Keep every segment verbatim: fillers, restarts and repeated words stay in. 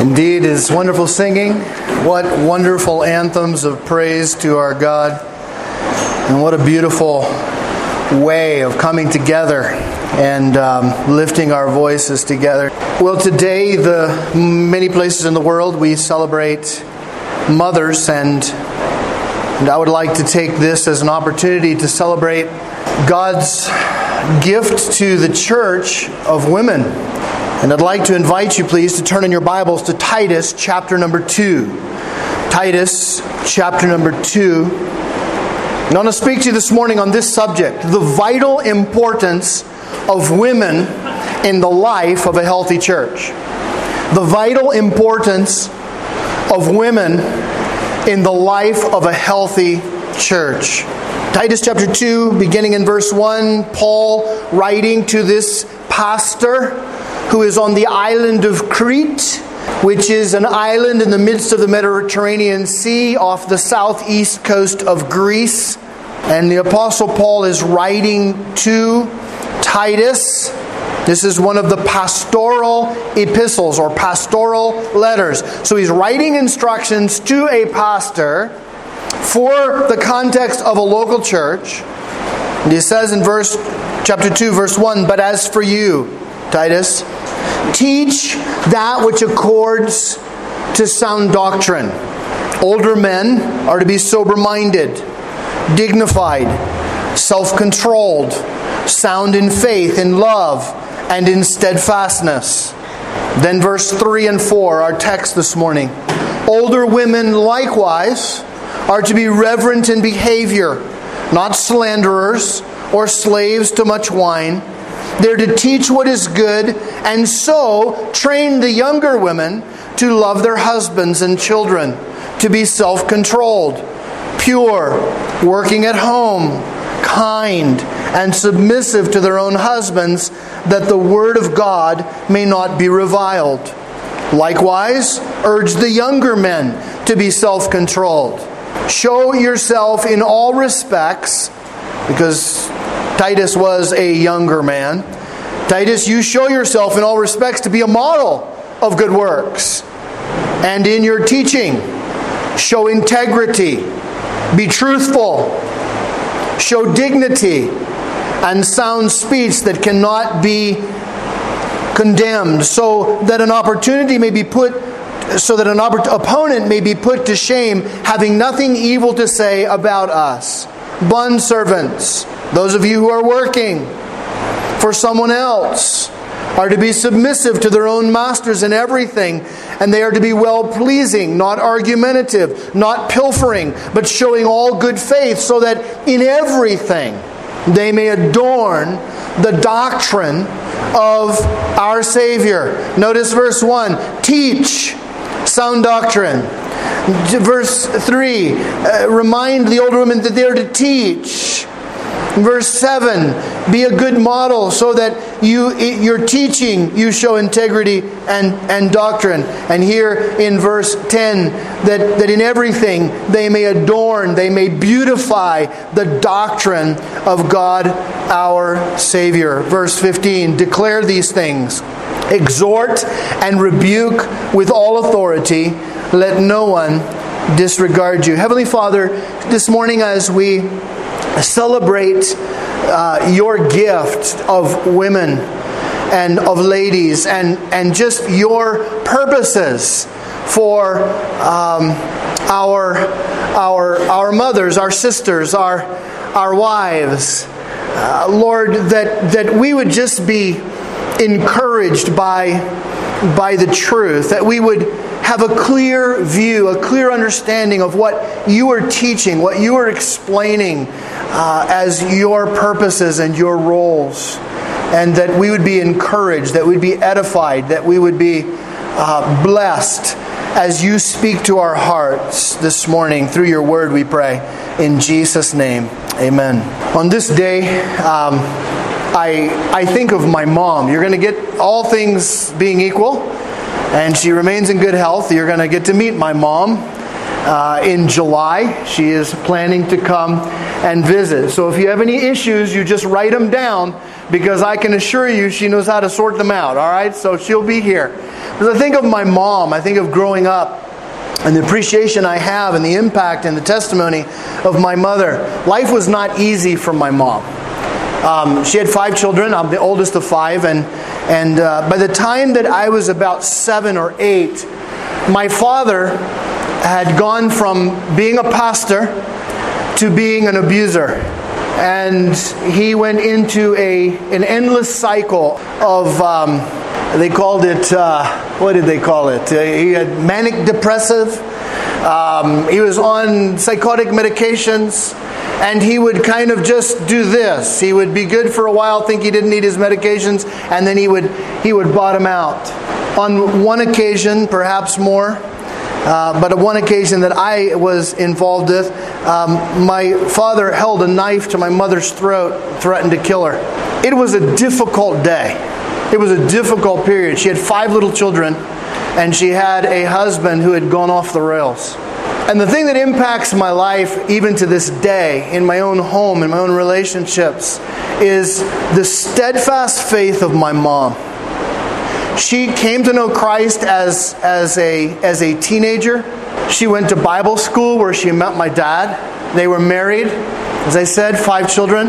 Indeed, it is wonderful singing. What wonderful anthems of praise to our God. And what a beautiful way of coming together and um, lifting our voices together. Well, today, the many places in the world, we celebrate mothers, and, and I would like to take this as an opportunity to celebrate God's gift to the church of women. And I'd like to invite you, please, to turn in your Bibles to Titus chapter number two. Titus chapter number two. And I want to speak to you this morning on this subject, the vital importance of women in the life of a healthy church. The vital importance of women in the life of a healthy church. Titus chapter two, beginning in verse one, Paul writing to this pastor who is on the island of Crete, which is an island in the midst of the Mediterranean Sea off the southeast coast of Greece. And the Apostle Paul is writing to Titus. This is one of the pastoral epistles or pastoral letters. So he's writing instructions to a pastor for the context of a local church. And he says in verse chapter two, verse one, "But as for you, Titus, teach that which accords to sound doctrine. Older men are to be sober-minded, dignified, self-controlled, sound in faith, in love, and in steadfastness." Then verse three and four, our text this morning. "Older women likewise are to be reverent in behavior, not slanderers or slaves to much wine. They're to teach what is good, and so train the younger women to love their husbands and children, to be self-controlled, pure, working at home, kind, and submissive to their own husbands, that the word of God may not be reviled. Likewise, urge the younger men to be self-controlled. Show yourself in all respects," because Titus was a younger man. "Titus, you show yourself in all respects to be a model of good works. And in your teaching, show integrity, be truthful, show dignity, and sound speech that cannot be condemned, so that an opportunity may be put, so that an oppor- opponent may be put to shame, having nothing evil to say about us. Bondservants, those of you who are working for someone else, are to be submissive to their own masters in everything, and they are to be well-pleasing, not argumentative, not pilfering, but showing all good faith, so that in everything they may adorn the doctrine of our Savior." Notice verse one, teach sound doctrine. Verse three, uh, remind the older women that they are to teach. Verse seven, be a good model so that you, your teaching, you show integrity and, and doctrine. And here in verse ten, that, that in everything they may adorn, they may beautify the doctrine of God our Savior. Verse fifteen, declare these things, exhort and rebuke with all authority. Let no one disregard you. Heavenly Father, this morning as we celebrate uh, your gift of women and of ladies and, and just your purposes for um, our, our, our mothers, our sisters, our, our wives. Uh, Lord, that, that we would just be encouraged by, by the truth, that we would have a clear view, a clear understanding of what you are teaching, what you are explaining uh, as your purposes and your roles. And that we would be encouraged, that we'd be edified, that we would be uh, blessed as you speak to our hearts this morning through your word, we pray. In Jesus' name, amen. On this day, um, I, I think of my mom. You're going to get, all things being equal, and she remains in good health, you're going to get to meet my mom uh, in July. She is planning to come and visit. So if you have any issues, you just write them down because I can assure you she knows how to sort them out, all right? So she'll be here. As I think of my mom, I think of growing up and the appreciation I have and the impact and the testimony of my mother. Life was not easy for my mom. Um, she had five children. I'm the oldest of five. And, and uh, by the time that I was about seven or eight, my father had gone from being a pastor to being an abuser. And he went into a an endless cycle of, um, they called it, uh, what did they call it? Uh, he had manic depressive. Um, he was on psychotic medications. And he would kind of just do this. He would be good for a while, think he didn't need his medications, and then he would he would bottom out. On one occasion, perhaps more, uh, but on one occasion that I was involved with, um, my father held a knife to my mother's throat, threatened to kill her. It was a difficult day. It was a difficult period. She had five little children, and she had a husband who had gone off the rails. And the thing that impacts my life, even to this day, in my own home, in my own relationships, is the steadfast faith of my mom. She came to know Christ as, as, a, as a teenager. She went to Bible school where she met my dad. They were married. As I said, five children.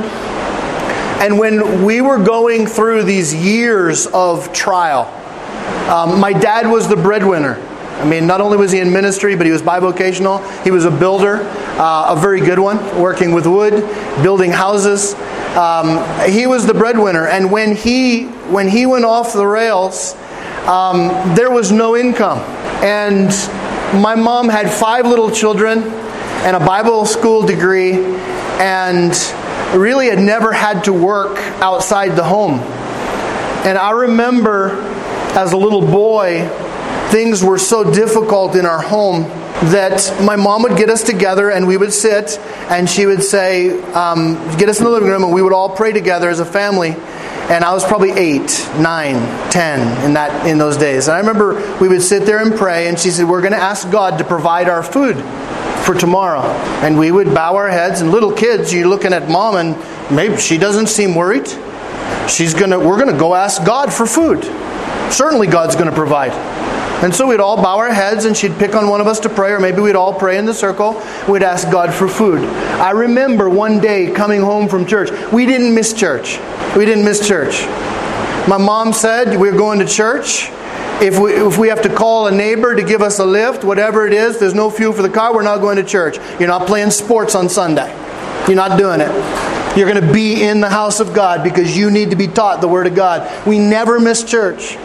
And when we were going through these years of trial, um, my dad was the breadwinner. I mean, not only was he in ministry, but he was bivocational. He was a builder, uh, a very good one, working with wood, building houses. Um, he was the breadwinner. And when he when he went off the rails, um, there was no income. And my mom had five little children and a Bible school degree, and really had never had to work outside the home. And I remember as a little boy, things were so difficult in our home that my mom would get us together and we would sit and she would say, um, get us in the living room and we would all pray together as a family. And I was probably eight, nine, ten in that in those days. And I remember we would sit there and pray, and she said, we're going to ask God to provide our food for tomorrow. And we would bow our heads, and little kids, you're looking at mom and maybe she doesn't seem worried. She's gonna we're gonna go ask God for food. Certainly God's gonna provide. And so we'd all bow our heads and she'd pick on one of us to pray, or maybe we'd all pray in the circle. We'd ask God for food. I remember one day coming home from church. We didn't miss church. We didn't miss church. My mom said, we're going to church. If we, if we have to call a neighbor to give us a lift, whatever it is, there's no fuel for the car, we're not going to church. You're not playing sports on Sunday. You're not doing it. You're going to be in the house of God because you need to be taught the Word of God. We never miss church.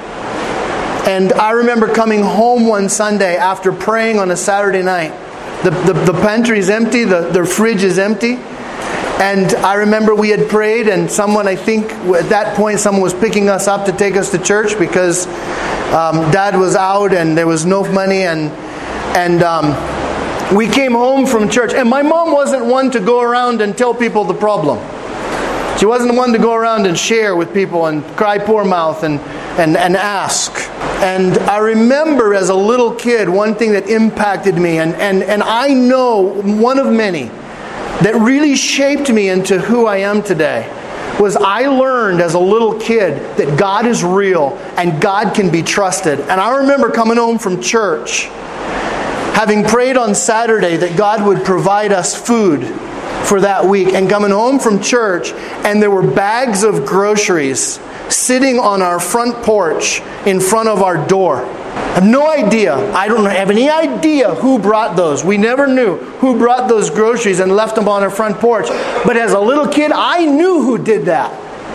And I remember coming home one Sunday after praying on a Saturday night. The, the, the pantry's empty, the, the fridge is empty. And I remember we had prayed, and someone, I think at that point, someone was picking us up to take us to church because um, Dad was out and there was no money. And, and um, we came home from church. And my mom wasn't one to go around and tell people the problem. She wasn't one to go around and share with people and cry poor mouth and, and, and ask. And I remember as a little kid, one thing that impacted me, and, and, and I know one of many that really shaped me into who I am today, was I learned as a little kid that God is real and God can be trusted. And I remember coming home from church, having prayed on Saturday that God would provide us food for that week, and coming home from church, and there were bags of groceries sitting on our front porch in front of our door. I have no idea. I don't have any idea who brought those. We never knew who brought those groceries and left them on our front porch. But as a little kid, I knew who did that.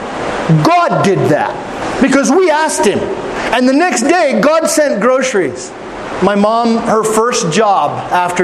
God did that. Because we asked Him. And the next day, God sent groceries. My mom, her first job after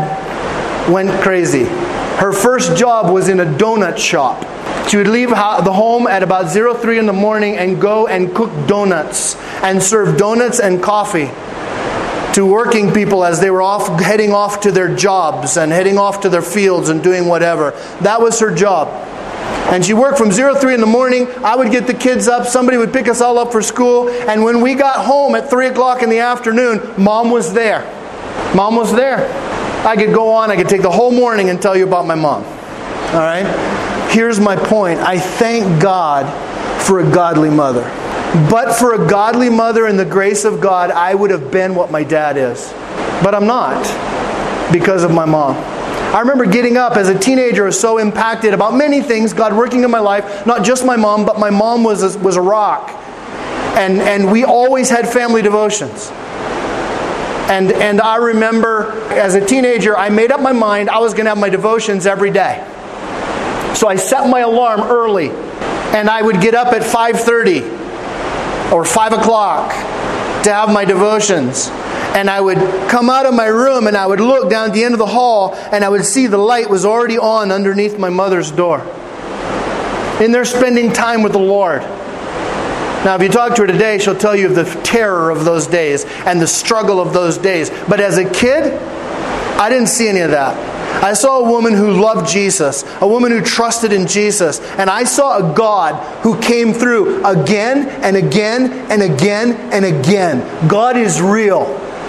Dad went crazy, her first job was in a donut shop. She would leave the home at about zero three in the morning and go and cook donuts and serve donuts and coffee to working people as they were off heading off to their jobs and heading off to their fields and doing whatever. That was her job. And she worked from zero three in the morning. I would get the kids up. Somebody would pick us all up for school. And when we got home at three o'clock in the afternoon, Mom was there. Mom was there. I could go on. I could take the whole morning and tell you about my mom. All right? Here's my point. I thank God for a godly mother. But for a godly mother and the grace of God, I would have been what my dad is. But I'm not, because of my mom. I remember getting up as a teenager, I was so impacted about many things, God working in my life, not just my mom, but my mom was a, was a rock. And, and we always had family devotions. And, and I remember as a teenager, I made up my mind I was going to have my devotions every day. So I set my alarm early. And I would get up at five thirty or five o'clock to have my devotions. And I would come out of my room and I would look down at the end of the hall and I would see the light was already on underneath my mother's door. And they're spending time with the Lord. Now, if you talk to her today, she'll tell you of the terror of those days and the struggle of those days. But as a kid, I didn't see any of that. I saw a woman who loved Jesus, a woman who trusted in Jesus, and I saw a God who came through again and again and again and again. God is real.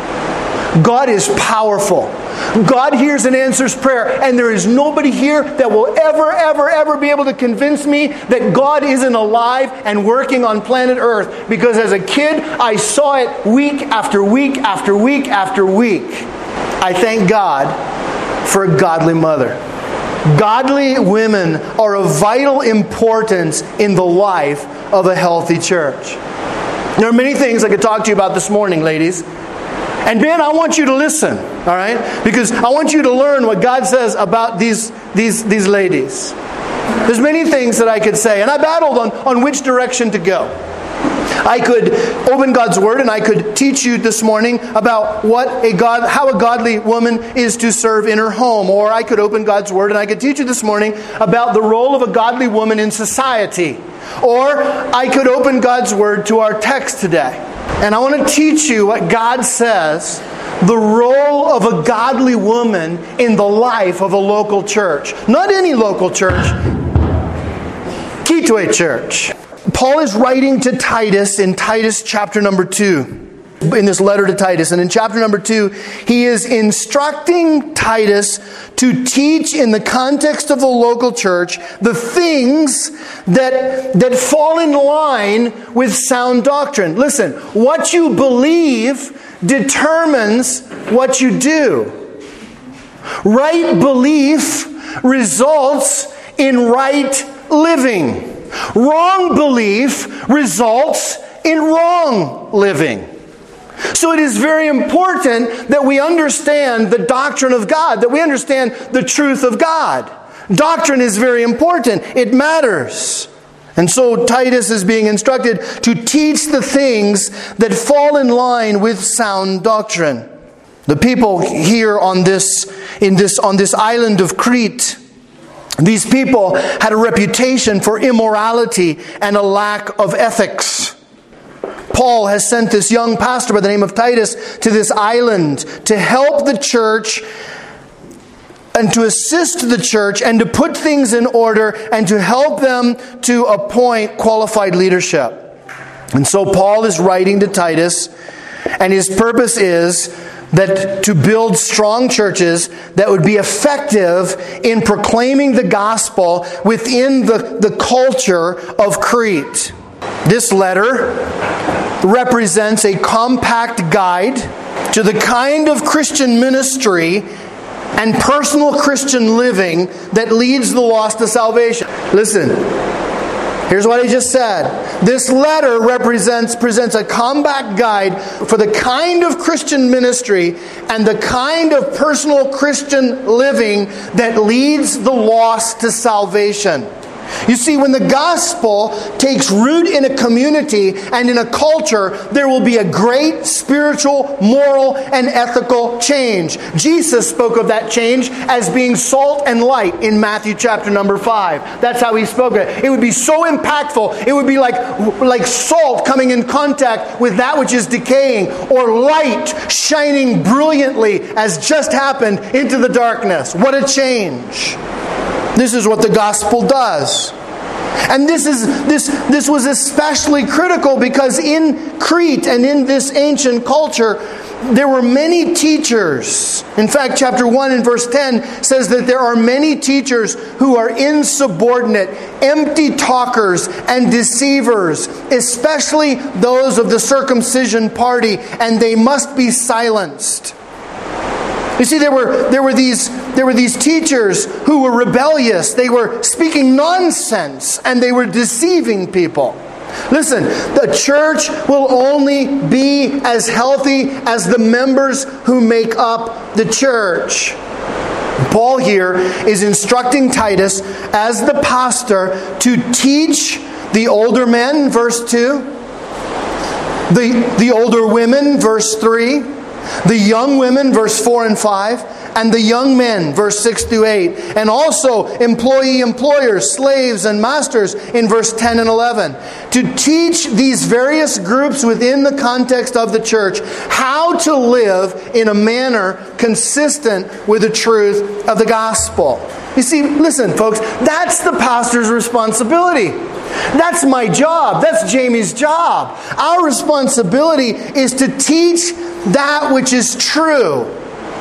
God is powerful. God hears and answers prayer, and there is nobody here that will ever, ever, ever be able to convince me that God isn't alive and working on planet Earth, because as a kid, I saw it week after week after week after week. I thank God for a godly mother. Godly women are of vital importance in the life of a healthy church. There are many things I could talk to you about this morning, ladies. And Ben, I want you to listen, all right? Because I want you to learn what God says about these, these, these ladies. There's many things that I could say, and I battled on, on which direction to go. I could open God's Word and I could teach you this morning about what a God, how a godly woman is to serve in her home. Or I could open God's Word and I could teach you this morning about the role of a godly woman in society. Or I could open God's Word to our text today. And I want to teach you what God says, the role of a godly woman in the life of a local church. Not any local church. Kitwe Church. Paul is writing to Titus in Titus chapter number two. In this letter to Titus. And in chapter number two, he is instructing Titus to teach in the context of the local church the things that, that fall in line with sound doctrine. Listen, what you believe determines what you do. Right belief results in right living. Wrong belief results in wrong living. So it is very important that we understand the doctrine of God, that we understand the truth of God. Doctrine is very important. It matters. And so Titus is being instructed to teach the things that fall in line with sound doctrine. The people here on this, in this, on this island of Crete, these people had a reputation for immorality and a lack of ethics. Paul has sent this young pastor by the name of Titus to this island to help the church and to assist the church and to put things in order and to help them to appoint qualified leadership. And so Paul is writing to Titus, and his purpose is that to build strong churches that would be effective in proclaiming the gospel within the, the culture of Crete. This letter represents a compact guide to the kind of Christian ministry and personal Christian living that leads the lost to salvation. Listen, here's what I just said. This letter represents presents a compact guide for the kind of Christian ministry and the kind of personal Christian living that leads the lost to salvation. You see, when the gospel takes root in a community and in a culture, there will be a great spiritual, moral, and ethical change. Jesus spoke of that change as being salt and light in Matthew chapter number five. That's how he spoke of it. It would be so impactful. It would be like, like salt coming in contact with that which is decaying, or light shining brilliantly as just happened into the darkness. What a change. This is what the gospel does. And this is this this was especially critical because in Crete and in this ancient culture, there were many teachers. In fact, chapter one and verse ten says that there are many teachers who are insubordinate, empty talkers, and deceivers, especially those of the circumcision party, and they must be silenced. You see, there were there were these there were these teachers who were rebellious. They were speaking nonsense, and they were deceiving people. Listen, the church will only be as healthy as the members who make up the church. Paul here is instructing Titus as the pastor to teach the older men, verse two, the, the older women, verse three, the young women, verse four and five, and the young men, verse six through eight, and also employee, employers, slaves, and masters in verse ten and eleven. To teach these various groups within the context of the church how to live in a manner consistent with the truth of the gospel. You see, listen, folks, that's the pastor's responsibility. That's my job. That's Jamie's job. Our responsibility is to teach that which is true.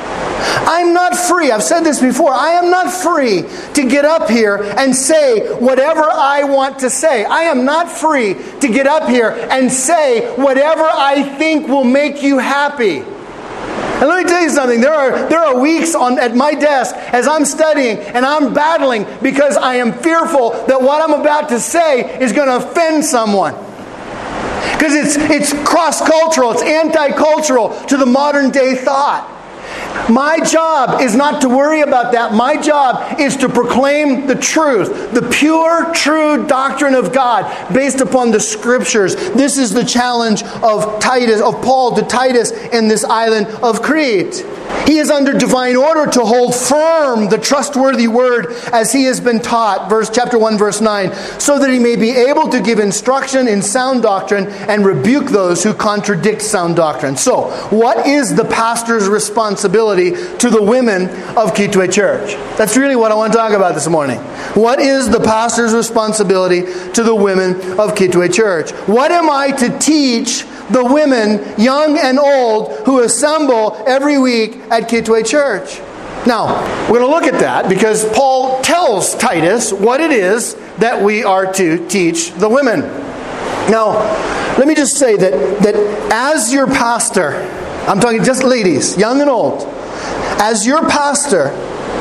I'm not free. I've said this before. I am not free to get up here and say whatever I want to say. I am not free to get up here and say whatever I think will make you happy. And let me tell you something. There are there are weeks on at my desk as I'm studying and I'm battling because I am fearful that what I'm about to say is going to offend someone. Because it's it's cross-cultural, it's anti-cultural to the modern day thought. My job is not to worry about that. My job is to proclaim the truth, the pure, true doctrine of God based upon the Scriptures. This is the challenge of Titus, of Paul to Titus in this island of Crete. He is under divine order to hold firm the trustworthy word as he has been taught, verse chapter one, verse nine, so that he may be able to give instruction in sound doctrine and rebuke those who contradict sound doctrine. So, what is the pastor's responsibility to the women of Kitwe Church? That's really what I want to talk about this morning. What is the pastor's responsibility to the women of Kitwe Church? What am I to teach the women, young and old, who assemble every week at Kitwe Church? Now, we're going to look at that because Paul tells Titus what it is that we are to teach the women. Now, let me just say that, that as your pastor, I'm talking just ladies, young and old, as your pastor,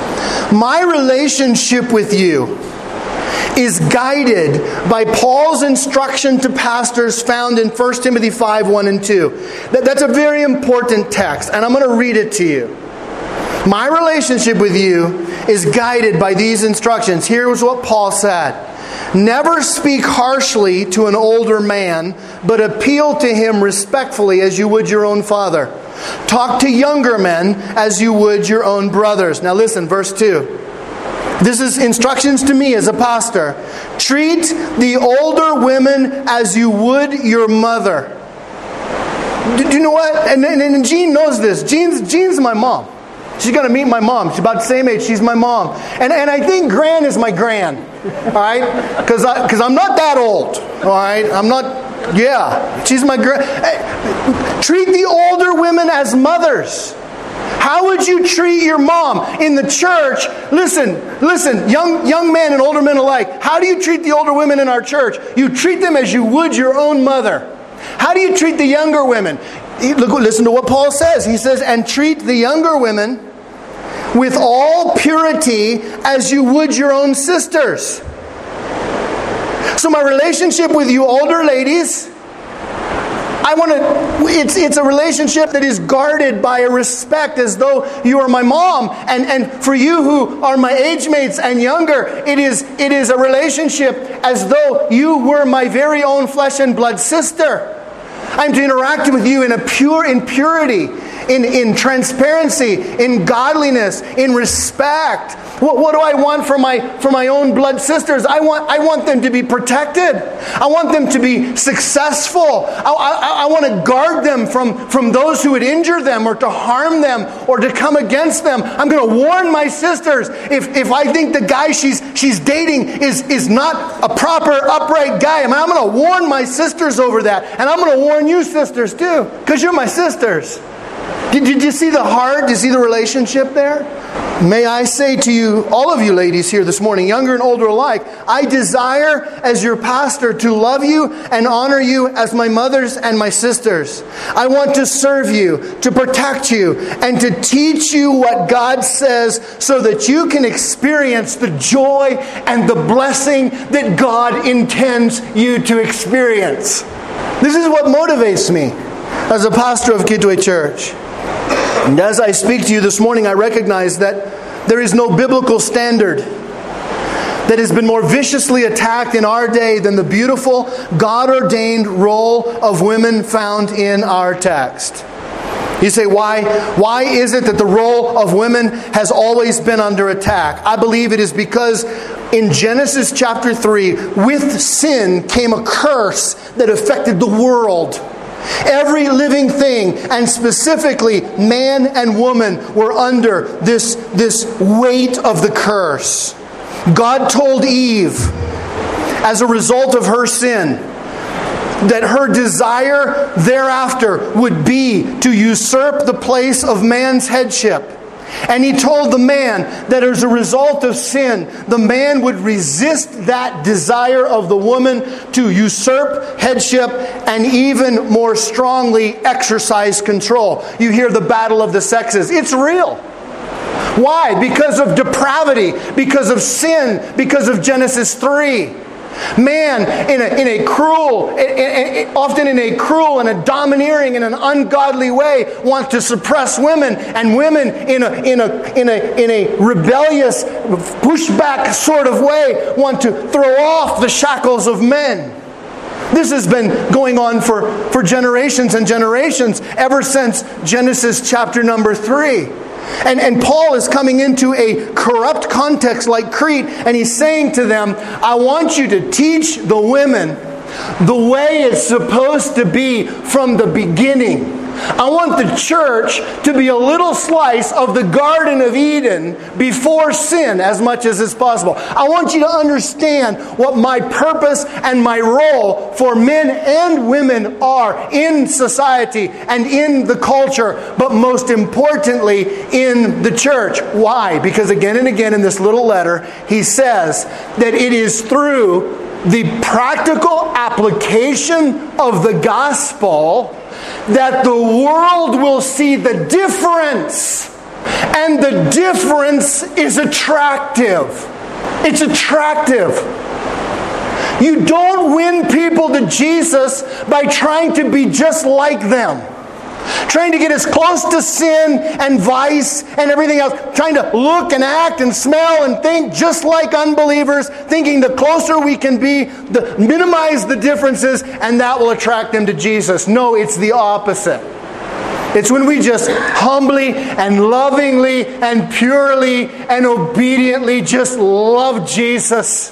my relationship with you is guided by Paul's instruction to pastors found in First Timothy five, one and two. That, that's a very important text, and I'm going to read it to you. My relationship with you is guided by these instructions. Here's what Paul said. Never speak harshly to an older man, but appeal to him respectfully as you would your own father. Talk to younger men as you would your own brothers. Now listen, verse two. This is instructions to me as a pastor. Treat the older women as you would your mother. Do you know what? And, and, and Jean knows this. Jean's, Jean's my mom. She's going to meet my mom. She's about the same age. She's my mom. And, and I think Gran is my Gran. All right? Because because I'm not that old. All right? I'm not, yeah. She's my Gran. Hey, treat the older women as mothers. How would you treat your mom in the church? Listen, listen, young young men and older men alike. How do you treat the older women in our church? You treat them as you would your own mother. How do you treat the younger women? Look, listen to what Paul says. He says, and treat the younger women with all purity as you would your own sisters. So my relationship with you older ladies, I want to, it's, it's a relationship that is guarded by a respect as though you are my mom. And, and for you who are my age mates and younger, it is, it is a relationship as though you were my very own flesh and blood sister. I'm to interact with you in a pure, in purity, in, in transparency, in godliness, in respect. What, what do I want for my for my own blood sisters? I want I want them to be protected. I want them to be successful. I, I, I want to guard them from, from those who would injure them or to harm them or to come against them. I'm going to warn my sisters if, if I think the guy she's she's dating is, is not a proper, upright guy. I mean, I'm going to warn my sisters over that. And I'm going to warn you sisters too, because you're my sisters. Did, did you see the heart? Did you see the relationship there? May I say to you, all of you ladies here this morning, younger and older alike, I desire as your pastor to love you and honor you as my mothers and my sisters. I want to serve you, to protect you, and to teach you what God says so that you can experience the joy and the blessing that God intends you to experience. This is what motivates me as a pastor of Kitwe Church. And as I speak to you this morning, I recognize that there is no biblical standard that has been more viciously attacked in our day than the beautiful, God-ordained role of women found in our text. You say, why? Why is it that the role of women has always been under attack? I believe it is because in Genesis chapter three, with sin came a curse that affected the world. Every living thing, and specifically man and woman, were under this, this weight of the curse. God told Eve, as a result of her sin, that her desire thereafter would be to usurp the place of man's headship. And He told the man that as a result of sin, the man would resist that desire of the woman to usurp headship and even more strongly exercise control. You hear the battle of the sexes. It's real. Why? Because of depravity, because of sin, because of Genesis three. Man, in a, in a cruel, often in a cruel and a domineering and an ungodly way, want to suppress women, and women in a in a in a in a rebellious, pushback sort of way want to throw off the shackles of men. This has been going on for, for generations and generations, ever since Genesis chapter number three. And, and Paul is coming into a corrupt context like Crete, and he's saying to them, I want you to teach the women the way it's supposed to be from the beginning. I want the church to be a little slice of the Garden of Eden before sin as much as is possible. I want you to understand what my purpose and my role for men and women are in society and in the culture, but most importantly in the church. Why? Because again and again in this little letter, he says that it is through the practical application of the gospel that the world will see the difference. And the difference is attractive. It's attractive. You don't win people to Jesus by trying to be just like them. Trying to get as close to sin and vice and everything else. Trying to look and act and smell and think just like unbelievers. Thinking the closer we can be, the minimize the differences, and that will attract them to Jesus. No, it's the opposite. It's when we just humbly and lovingly and purely and obediently just love Jesus.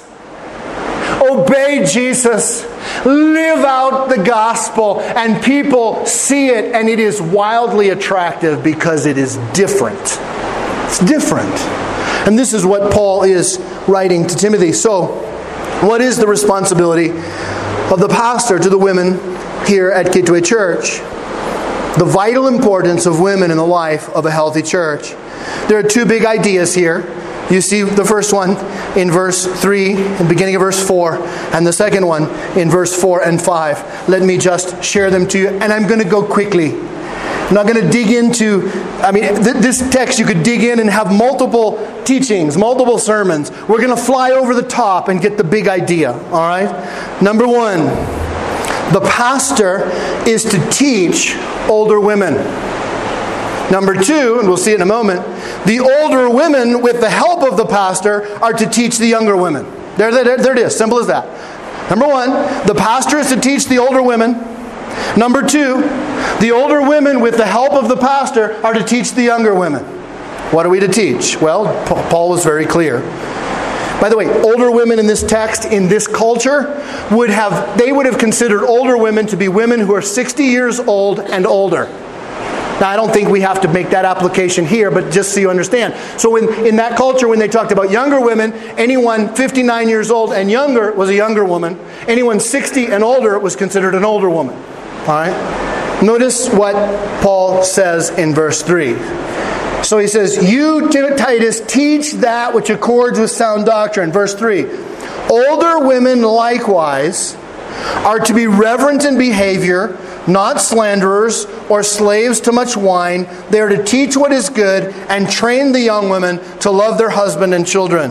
Obey Jesus. Live out the gospel, and people see it, and it is wildly attractive because it is different. It's different. And this is what Paul is writing to Timothy. So, what is the responsibility of the pastor to the women here at Kitwe Church? The vital importance of women in the life of a healthy church. There are two big ideas here. You see the first one in verse three, in the beginning of verse four, and the second one in verse four and five. Let me just share them to you, and I'm going to go quickly. I'm not going to dig into, I mean, th- this text you could dig in and have multiple teachings, multiple sermons. We're going to fly over the top and get the big idea, all right? Number one, the pastor is to teach older women. Number two, and we'll see it in a moment, the older women, with the help of the pastor, are to teach the younger women. There, there, there it is. Simple as that. Number one, the pastor is to teach the older women. Number two, the older women, with the help of the pastor, are to teach the younger women. What are we to teach? Well, Paul was very clear. By the way, older women in this text, in this culture, would have they would have considered older women to be women who are sixty years old and older. Now, I don't think we have to make that application here, but just so you understand. So in, in that culture, when they talked about younger women, anyone fifty-nine years old and younger was a younger woman. Anyone sixty and older was considered an older woman. All right? Notice what Paul says in verse three. So he says, you, Titus, teach that which accords with sound doctrine. Verse three. Older women likewise are to be reverent in behavior, not slanderers or slaves to much wine. They are to teach what is good and train the young women to love their husband and children.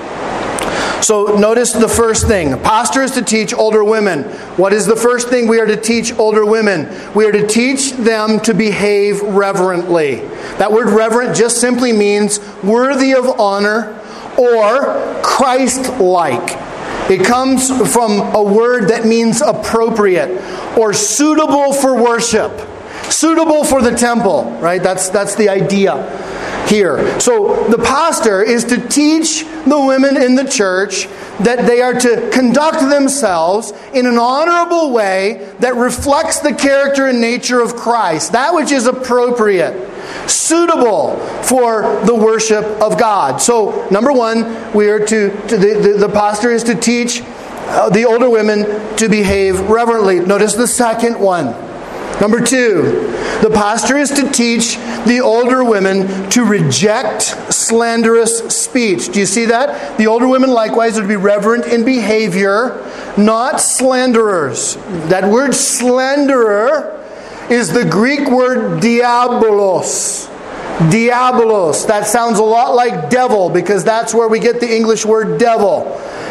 So notice the first thing. A pastor is to teach older women. What is the first thing we are to teach older women? We are to teach them to behave reverently. That word reverent just simply means worthy of honor or Christ-like. It comes from a word that means appropriate or suitable for worship. Suitable for the temple, right? That's, that's the idea here. So the pastor is to teach the women in the church that they are to conduct themselves in an honorable way that reflects the character and nature of Christ. That which is appropriate, suitable for the worship of God. So, number one, we are to, to the, the, the pastor is to teach uh, the older women to behave reverently. Notice the second one. Number two, the pastor is to teach the older women to reject slanderous speech. Do you see that? The older women likewise are to be reverent in behavior, not slanderers. That word slanderer is the Greek word diabolos. Diabolos. That sounds a lot like devil because that's where we get the English word devil.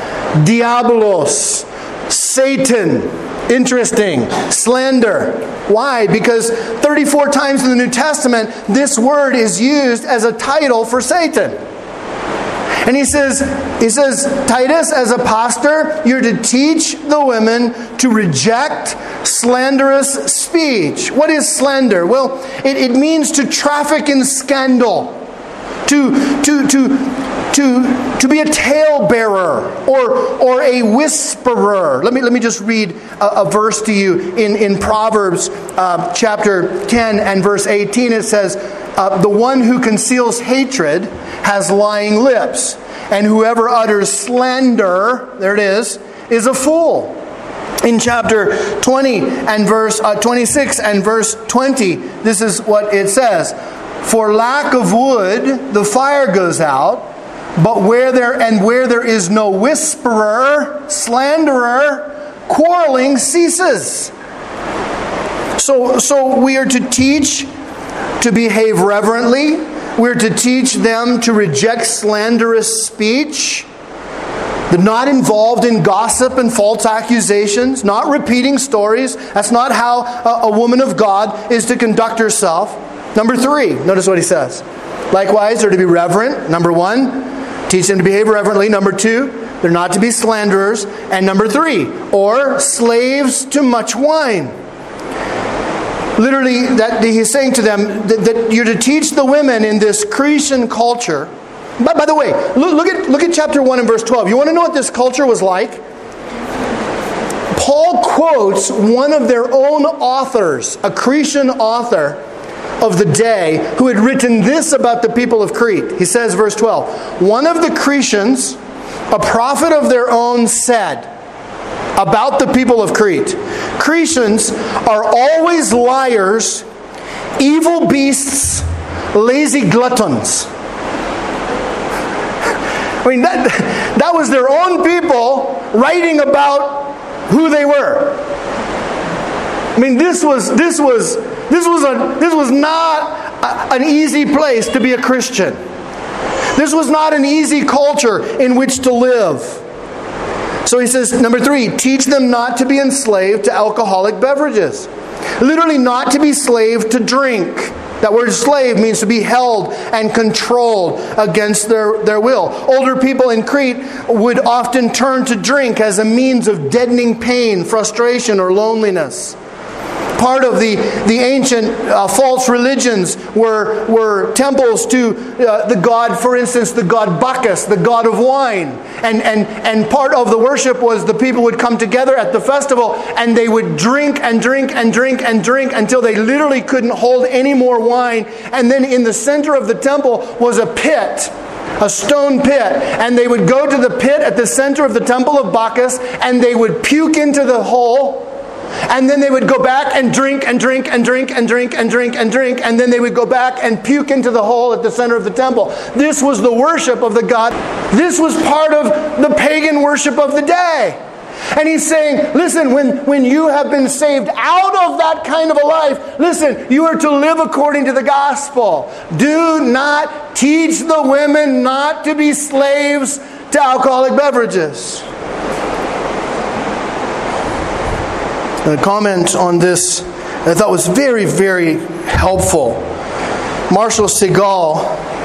Diabolos. Satan. Interesting. Slander. Why? Because thirty-four times in the New Testament, this word is used as a title for Satan. And he says, he says, Titus, as a pastor, you're to teach the women to reject slanderous speech. What is slander? Well, it, it means to traffic in scandal. To, to, to, to, to be a talebearer or, or a whisperer. Let me, let me just read a, a verse to you in, in Proverbs uh, chapter ten and verse eighteen. It says, uh, the one who conceals hatred has lying lips, and whoever utters slander, there it is, is a fool. In chapter twenty and verse uh, twenty-six and verse twenty, this is what it says. For lack of wood, the fire goes out, but where there and where there is no whisperer, slanderer, quarreling ceases. So, so we are to teach to behave reverently. We are to teach them to reject slanderous speech. They're not involved in gossip and false accusations, not repeating stories. That's not how a, a woman of God is to conduct herself. Number three, notice what he says. Likewise, they're to be reverent. Number one, teach them to behave reverently. Number two, they're not to be slanderers. And number three, or slaves to much wine. Literally, that he's saying to them that, that you're to teach the women in this Cretan culture. But by the way, look, look at look at chapter one and verse twelve. You want to know what this culture was like? Paul quotes one of their own authors, a Cretan author of the day, who had written this about the people of Crete. He says, verse twelve, one of the Cretans, a prophet of their own, said about the people of Crete, Cretans are always liars, evil beasts, lazy gluttons. I mean, that, that was their own people writing about who they were. I mean, this was this was this was a this was not a, an easy place to be a Christian. This was not an easy culture in which to live. So he says, number three, teach them not to be enslaved to alcoholic beverages. Literally, not to be slave to drink. That word slave means to be held and controlled against their, their will. Older people in Crete would often turn to drink as a means of deadening pain, frustration, or loneliness. Part of the, the ancient uh, false religions were, were temples to uh, the god, for instance, the god Bacchus, the god of wine. And, and, and part of the worship was the people would come together at the festival and they would drink and drink and drink and drink until they literally couldn't hold any more wine. And then in the center of the temple was a pit, a stone pit. And they would go to the pit at the center of the temple of Bacchus and they would puke into the hole. And then they would go back and drink and drink and drink and drink and drink and drink. And then they would go back and puke into the hole at the center of the temple. This was the worship of the god. This was part of the pagan worship of the day. And he's saying, listen, when, when you have been saved out of that kind of a life, listen, you are to live according to the gospel. Do not teach the women not to be slaves to alcoholic beverages. And a comment on this I thought was very, very helpful. Marshall Segal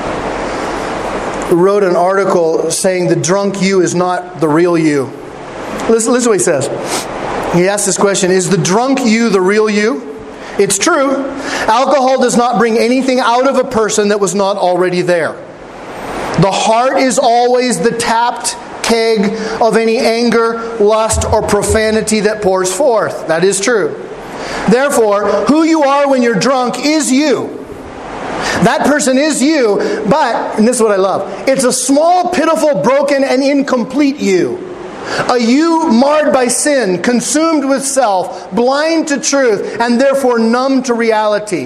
wrote an article saying the drunk you is not the real you. Listen, listen to what he says. He asked this question, is the drunk you the real you? It's true. Alcohol does not bring anything out of a person that was not already there. The heart is always the tapped keg of any anger, lust, or profanity that pours forth. That is true. Therefore, who you are when you're drunk is you. That person is you, but, and this is what I love, it's a small, pitiful, broken, and incomplete you. A you marred by sin, consumed with self, blind to truth, and therefore numb to reality.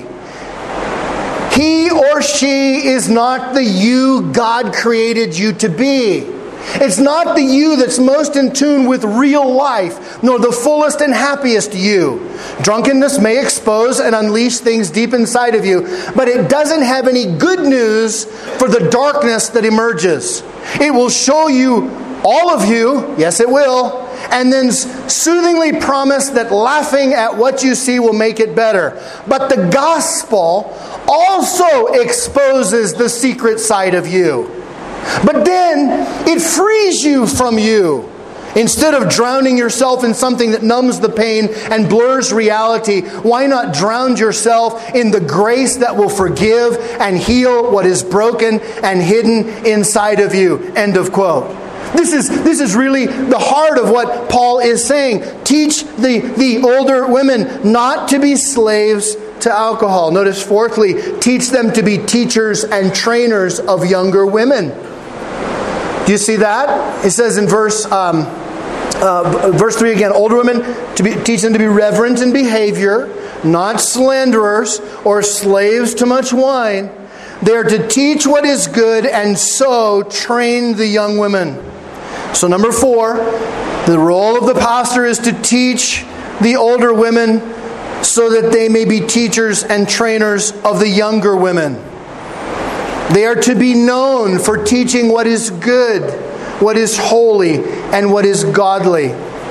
He or she is not the you God created you to be. It's not the you that's most in tune with real life, nor the fullest and happiest you. Drunkenness may expose and unleash things deep inside of you, but it doesn't have any good news for the darkness that emerges. It will show you all of you, yes it will, and then soothingly promise that laughing at what you see will make it better. But the gospel also exposes the secret side of you. But then it frees you from you. Instead of drowning yourself in something that numbs the pain and blurs reality, why not drown yourself in the grace that will forgive and heal what is broken and hidden inside of you? End of quote. This is, this is really the heart of what Paul is saying. Teach the, the older women not to be slaves to alcohol. Notice fourthly, teach them to be teachers and trainers of younger women. Do you see that? It says in verse um, uh, verse three again, older women, to be, teach them to be reverent in behavior, not slanderers or slaves to much wine. They are to teach what is good and so train the young women. So number four, the role of the pastor is to teach the older women so that they may be teachers and trainers of the younger women. They are to be known for teaching what is good, what is holy, and what is godly.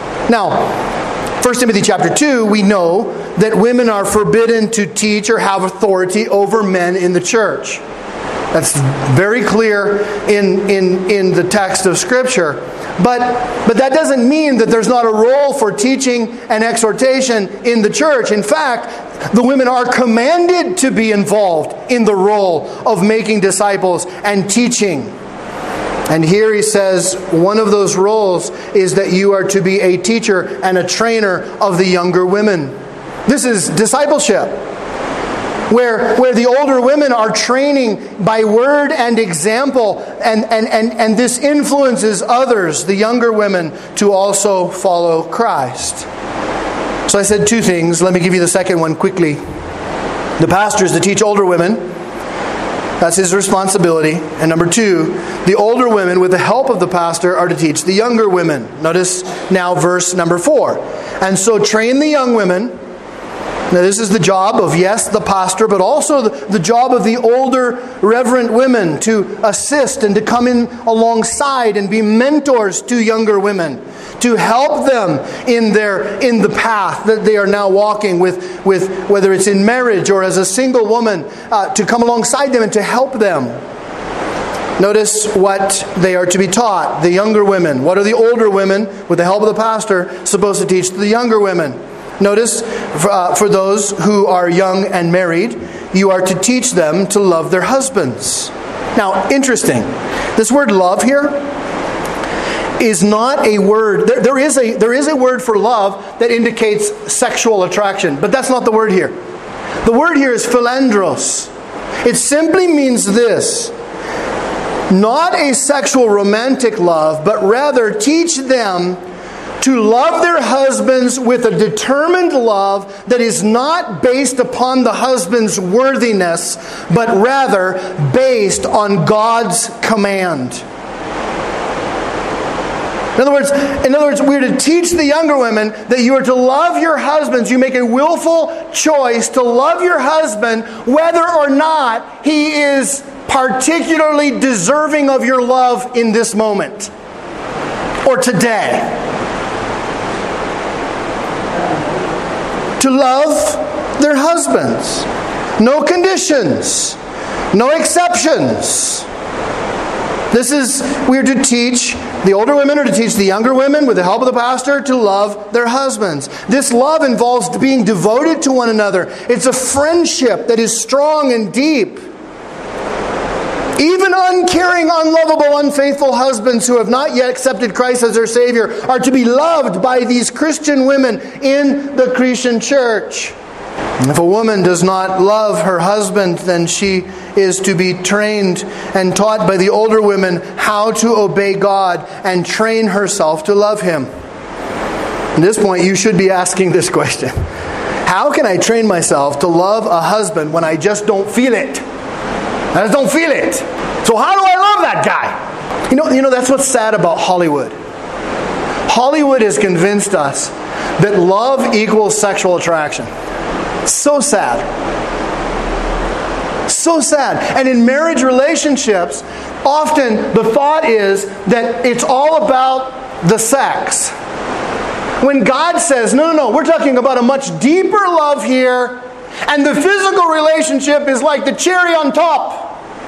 Now, First Timothy chapter two, we know that women are forbidden to teach or have authority over men in the church. That's very clear in, in, in the text of Scripture. But, but that doesn't mean that there's not a role for teaching and exhortation in the church. In fact, the women are commanded to be involved in the role of making disciples and teaching. And here he says one of those roles is that you are to be a teacher and a trainer of the younger women. This is discipleship. Where, where the older women are training by word and example, and, and, and, and this influences others, the younger women, to also follow Christ. So I said two things. Let me give you the second one quickly. The pastor is to teach older women. That's his responsibility. And number two, the older women, with the help of the pastor, are to teach the younger women. Notice now verse number four. And so train the young women. Now this is the job of, yes, the pastor, but also the, the job of the older reverent women to assist and to come in alongside and be mentors to younger women, to help them in their in the path that they are now walking with, with whether it's in marriage or as a single woman, uh, to come alongside them and to help them. Notice what they are to be taught, the younger women. What are the older women, with the help of the pastor, supposed to teach the younger women? Notice, for, uh, for those who are young and married, you are to teach them to love their husbands. Now, interesting. This word love here is not a word. There, there is a there is a word for love that indicates sexual attraction, but that's not the word here. The word here is philandros. It simply means this: not a sexual romantic love, but rather teach them to love their husbands with a determined love that is not based upon the husband's worthiness, but rather based on God's command. In other words, in other words, we are to teach the younger women that you are to love your husbands. You make a willful choice to love your husband whether or not he is particularly deserving of your love in this moment or today. To love their husbands. No conditions. No exceptions. This is, we are to teach, the older women are to teach the younger women, with the help of the pastor, to love their husbands. This love involves being devoted to one another. It's a friendship that is strong and deep. Even uncaring, unlovable, unfaithful husbands who have not yet accepted Christ as their Savior are to be loved by these Christian women in the Christian church. If a woman does not love her husband, then she is to be trained and taught by the older women how to obey God and train herself to love Him. At this point, you should be asking this question. How can I train myself to love a husband when I just don't feel it? I just don't feel it. So how do I love that guy? You know, you know that's what's sad about Hollywood. Hollywood has convinced us that love equals sexual attraction. So sad. So sad. And in marriage relationships, often the thought is that it's all about the sex. When God says, no, no, no, we're talking about a much deeper love here, and the physical relationship is like the cherry on top.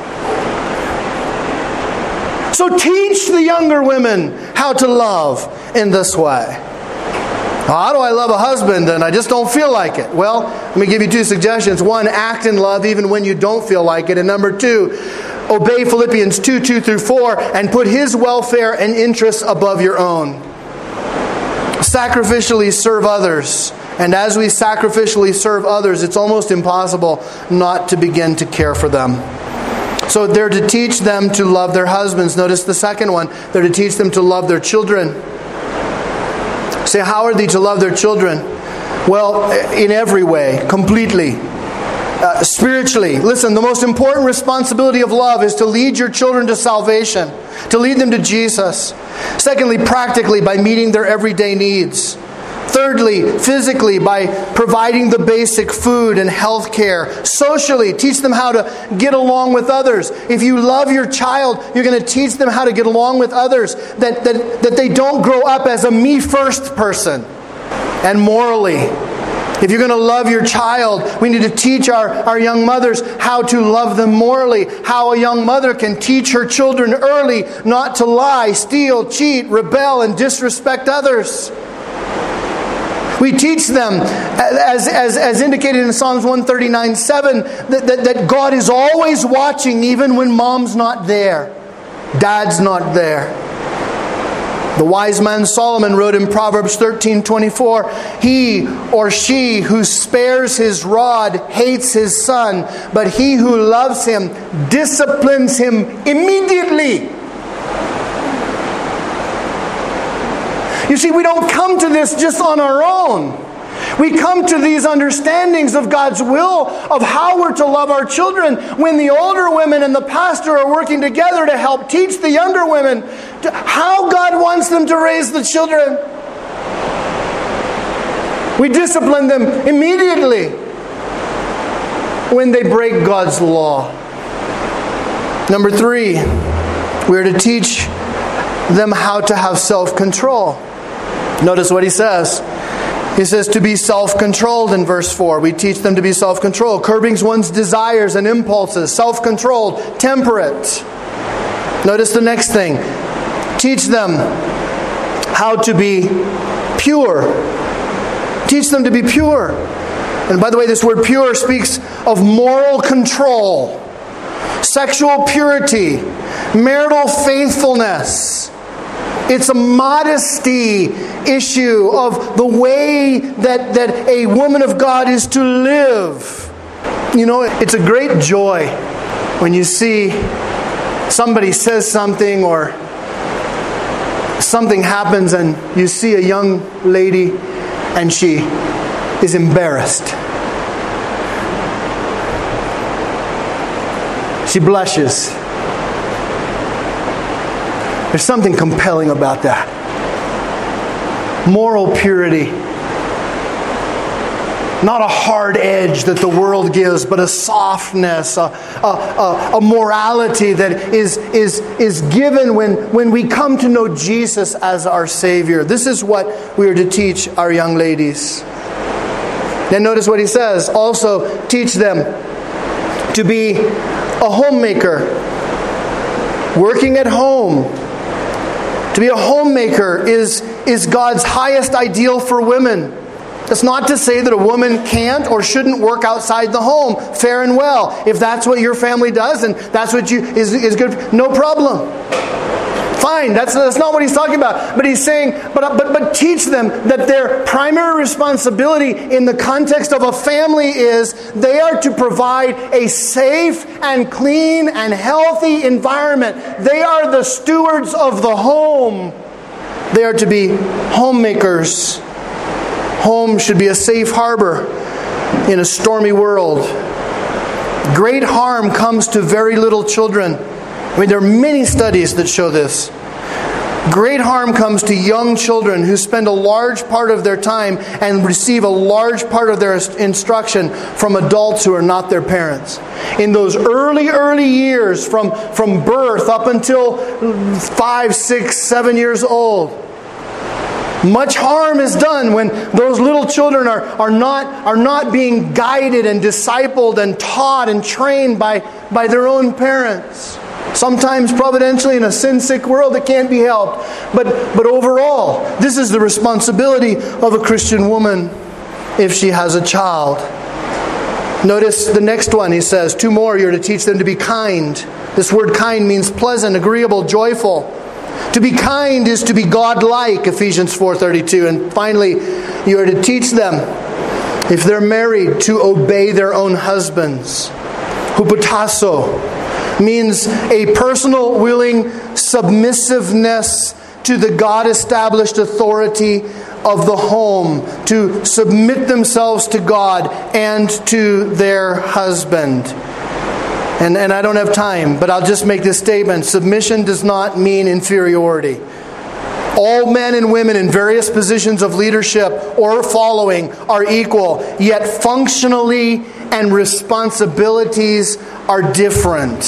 So teach the younger women how to love in this way. How do I love a husband and I just don't feel like it? Well, let me give you two suggestions. One, act in love even when you don't feel like it. And number two, obey Philippians two, two through four and put His welfare and interests above your own. Sacrificially serve others. And as we sacrificially serve others, it's almost impossible not to begin to care for them. So they're to teach them to love their husbands. Notice the second one. They're to teach them to love their children. Say, how are they to love their children? Well, in every way, completely. Uh, spiritually. Listen, the most important responsibility of love is to lead your children to salvation, to lead them to Jesus. Secondly, practically, by meeting their everyday needs. Thirdly, physically, by providing the basic food and health care. Socially, teach them how to get along with others. If you love your child, you're going to teach them how to get along with others. That, that, that they don't grow up as a me-first person. And morally, if you're going to love your child, we need to teach our, our young mothers how to love them morally. How a young mother can teach her children early not to lie, steal, cheat, rebel, and disrespect others. We teach them, as, as, as indicated in Psalms one thirty-nine seven, that, that, that God is always watching even when mom's not there. Dad's not there. The wise man Solomon wrote in Proverbs thirteen twenty-four, he or she who spares his rod hates his son, but he who loves him disciplines him immediately. You see, we don't come to this just on our own. We come to these understandings of God's will, of how we're to love our children, when the older women and the pastor are working together to help teach the younger women how God wants them to raise the children. We discipline them immediately when they break God's law. Number three, we're to teach them how to have self-control. Notice what he says. He says to be self-controlled in verse four. We teach them to be self-controlled. Curbing one's desires and impulses. Self-controlled. Temperate. Notice the next thing. Teach them how to be pure. Teach them to be pure. And by the way, this word pure speaks of moral control, sexual purity, marital faithfulness. It's a modesty issue of the way that, that a woman of God is to live. You know, it's a great joy when you see somebody says something or something happens and you see a young lady and she is embarrassed. She blushes. There's something compelling about that. Moral purity. Not a hard edge that the world gives, but a softness, a, a, a, a morality that is, is, is given when, when we come to know Jesus as our Savior. This is what we are to teach our young ladies. Then notice what he says. Also, teach them to be a homemaker, working at home. To be a homemaker is, is God's highest ideal for women. That's not to say that a woman can't or shouldn't work outside the home. Fair and well. If that's what your family does and that's what you is, is good, no problem. Fine, that's, that's not what he's talking about. But he's saying, but, but, but teach them that their primary responsibility in the context of a family is they are to provide a safe and clean and healthy environment. They are the stewards of the home. They are to be homemakers. Home should be a safe harbor in a stormy world. Great harm comes to very little children. I mean, there are many studies that show this. Great harm comes to young children who spend a large part of their time and receive a large part of their instruction from adults who are not their parents. In those early, early years, from, from birth up until five, six, seven years old, much harm is done when those little children are, are, not, are not being guided and discipled and taught and trained by, by their own parents. Sometimes providentially in a sin-sick world it can't be helped. But, but overall, this is the responsibility of a Christian woman if she has a child. Notice the next one, he says, two more, you're to teach them to be kind. This word kind means pleasant, agreeable, joyful. To be kind is to be God-like, Ephesians four thirty-two. And finally, you are to teach them, if they're married, to obey their own husbands. Hupotasso means a personal, willing submissiveness to the God-established authority of the home, to submit themselves to God and to their husband. And, and I don't have time, but I'll just make this statement. Submission does not mean inferiority. All men and women in various positions of leadership or following are equal, yet functionally and responsibilities are different.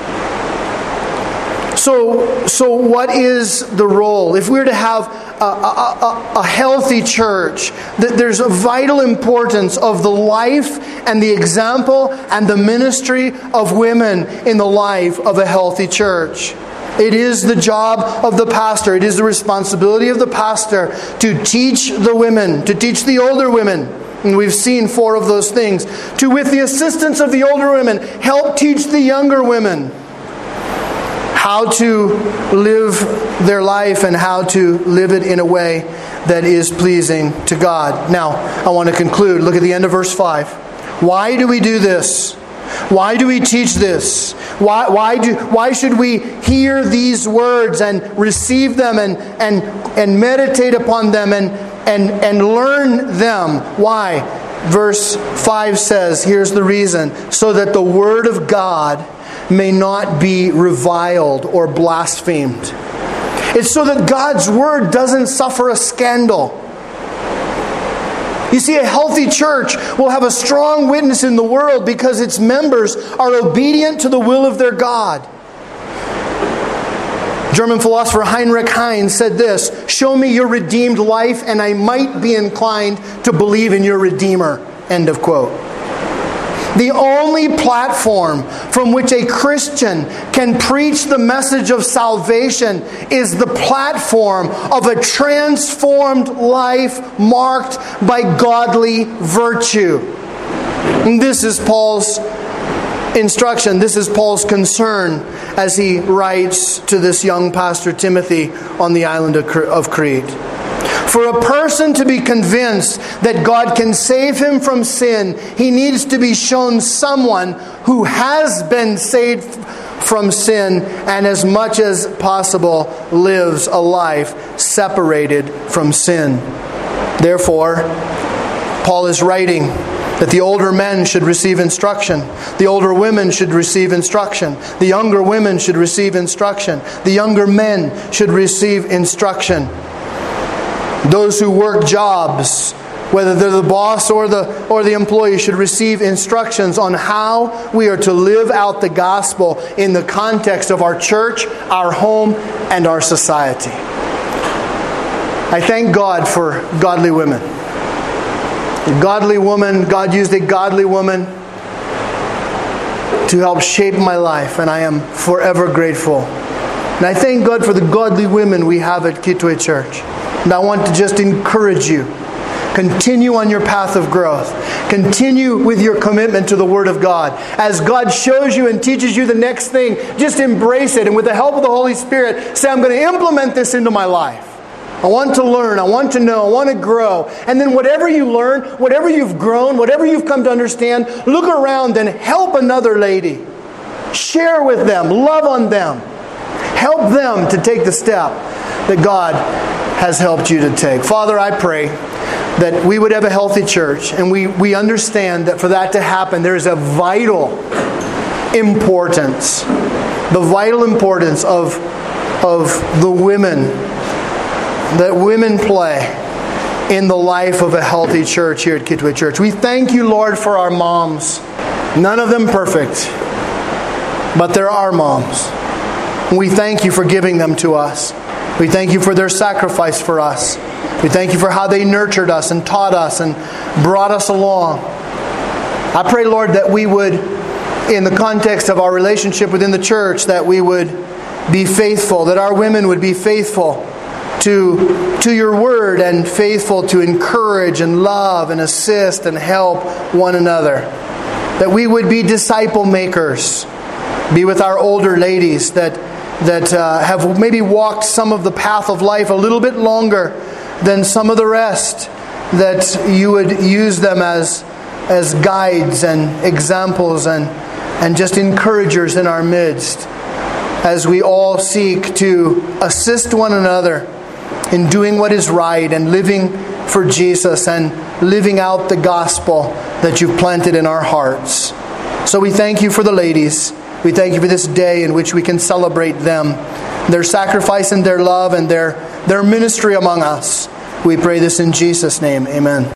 So, so what is the role? If we're to have a, a, a, a healthy church, there's a vital importance of the life and the example and the ministry of women in the life of a healthy church. It is the job of the pastor. It is the responsibility of the pastor to teach the women, to teach the older women. And we've seen four of those things. To, with the assistance of the older women, help teach the younger women how to live their life and how to live it in a way that is pleasing to God. Now, I want to conclude. Look at the end of verse five. Why do we do this? Why do we teach this? Why, why, do, why should we hear these words and receive them and, and, and meditate upon them and, and, and learn them? Why? Verse five says, here's the reason. So that the Word of God may not be reviled or blasphemed. It's so that God's Word doesn't suffer a scandal. You see, a healthy church will have a strong witness in the world because its members are obedient to the will of their God. German philosopher Heinrich Heine said this, "Show me your redeemed life and I might be inclined to believe in your Redeemer." End of quote. The only platform from which a Christian can preach the message of salvation is the platform of a transformed life marked by godly virtue. And this is Paul's instruction. This is Paul's concern as he writes to this young pastor Timothy on the island of Crete. For a person to be convinced that God can save him from sin, he needs to be shown someone who has been saved from sin and as much as possible lives a life separated from sin. Therefore, Paul is writing that the older men should receive instruction. The older women should receive instruction. The younger women should receive instruction. The younger men should receive instruction. Those who work jobs, whether they're the boss or the or the employee, should receive instructions on how we are to live out the gospel in the context of our church, our home, and our society. I thank God for godly women. A godly woman, God used a godly woman to help shape my life, and I am forever grateful. And I thank God for the godly women we have at Kitwe Church. And I want to just encourage you. Continue on your path of growth. Continue with your commitment to the Word of God. As God shows you and teaches you the next thing, just embrace it. And with the help of the Holy Spirit, say, I'm going to implement this into my life. I want to learn, I want to know, I want to grow. And then whatever you learn, whatever you've grown, whatever you've come to understand, look around and help another lady. Share with them, love on them. Help them to take the step that God has helped you to take. Father, I pray that we would have a healthy church, and we, we understand that for that to happen, there is a vital importance, the vital importance of, of the women that women play in the life of a healthy church here at Kitwe Church. We thank you, Lord, for our moms. None of them perfect, but there are moms. We thank you for giving them to us. We thank you for their sacrifice for us. We thank you for how they nurtured us and taught us and brought us along. I pray, Lord, that we would, in the context of our relationship within the church, that we would be faithful, that our women would be faithful to, to your word and faithful to encourage and love and assist and help one another. That we would be disciple makers. Be with our older ladies that, that uh, have maybe walked some of the path of life a little bit longer than some of the rest. That you would use them as, as guides and examples and, and just encouragers in our midst, as we all seek to assist one another in doing what is right and living for Jesus and living out the gospel that you've planted in our hearts. So we thank you for the ladies. We thank you for this day in which we can celebrate them, their sacrifice and their love and their, their ministry among us. We pray this in Jesus' name. Amen.